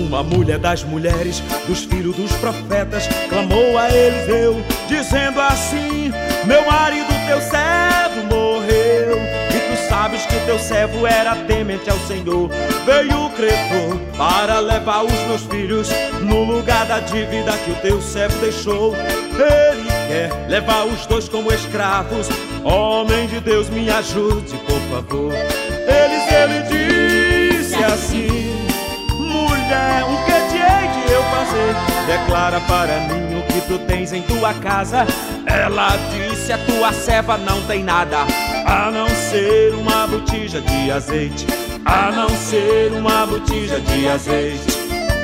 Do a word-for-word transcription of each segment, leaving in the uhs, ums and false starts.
Uma mulher das mulheres, dos filhos dos profetas, clamou a Eliseu, dizendo assim: meu marido, teu servo, morreu, e tu sabes que teu servo era temente ao Senhor. Veio o credor para levar os meus filhos no lugar da dívida que o teu servo deixou. Ele quer levar os dois como escravos. Homem de Deus, me ajude, por favor. Eliseu lhe disse assim: mulher, o que te hei de eu fazer? Declara para mim o que tu tens em tua casa. Ela disse: a tua serva não tem nada, a não ser uma botija de azeite, a não ser uma botija de azeite.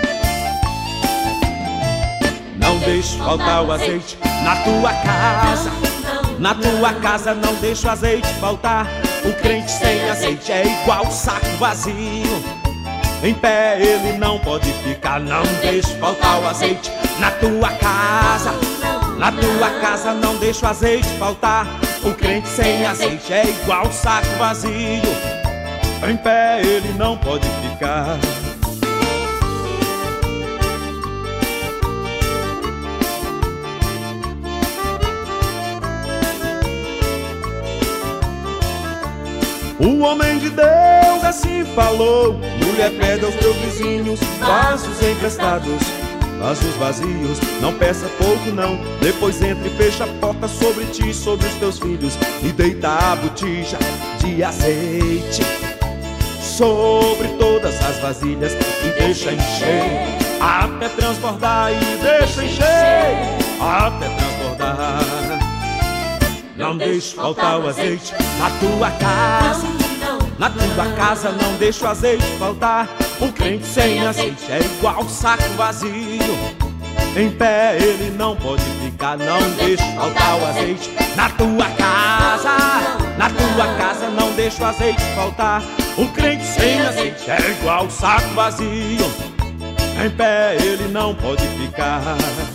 Não deixe faltar o azeite na tua casa, na tua casa não deixa o azeite faltar. O crente sem azeite é igual saco vazio, em pé ele não pode ficar. Não deixe faltar o azeite na tua casa, na tua casa não deixa o azeite faltar. O crente sem azeite é igual saco vazio, em pé ele não pode ficar. O homem de Deus assim falou: mulher, pede aos teus vizinhos vasos emprestados, vasos vazios, não peça pouco não. Depois entre e fecha a porta sobre ti e sobre os teus filhos, e deita a botija de azeite sobre todas as vasilhas, e deixa encher até transbordar, e deixa encher até transbordar. Não deixe faltar o azeite na tua casa, na tua casa não deixa o azeite faltar. O crente sem azeite é igual saco vazio, em pé ele não pode ficar. Não deixe faltar o azeite na tua casa, na tua casa não deixa o azeite faltar. O crente sem azeite é igual saco vazio, em pé ele não pode ficar.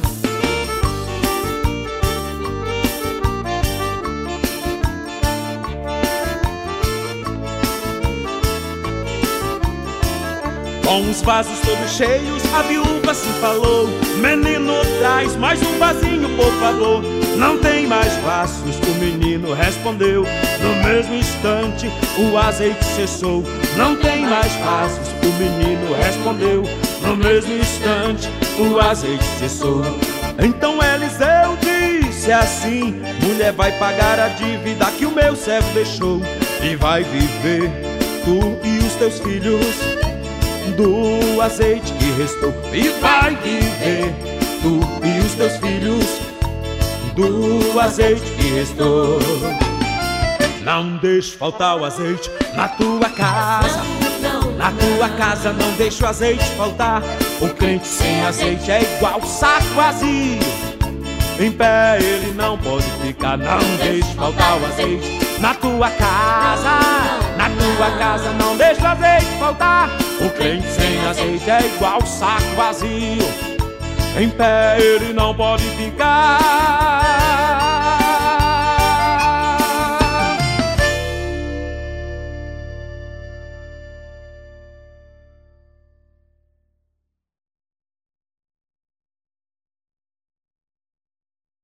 Com os vasos todos cheios, a viúva se falou: menino, traz mais um vasinho, por favor. Não tem mais vasos, o menino respondeu. No mesmo instante, o azeite cessou. Não tem mais vasos, o menino respondeu. No mesmo instante, o azeite cessou. Então Eliseu disse assim: mulher, vai pagar a dívida que o meu servo deixou, e vai viver tu e os teus filhos do azeite que restou. E vai viver tu e os teus filhos do azeite que restou. Não deixe faltar o azeite na tua casa, na tua casa não deixe o azeite faltar. O crente sem azeite é igual saco vazio, em pé ele não pode ficar. Não deixe faltar o azeite na tua casa, na tua casa não deixe o azeite faltar. O crente sem azeite é igual saco vazio, em pé ele não pode ficar.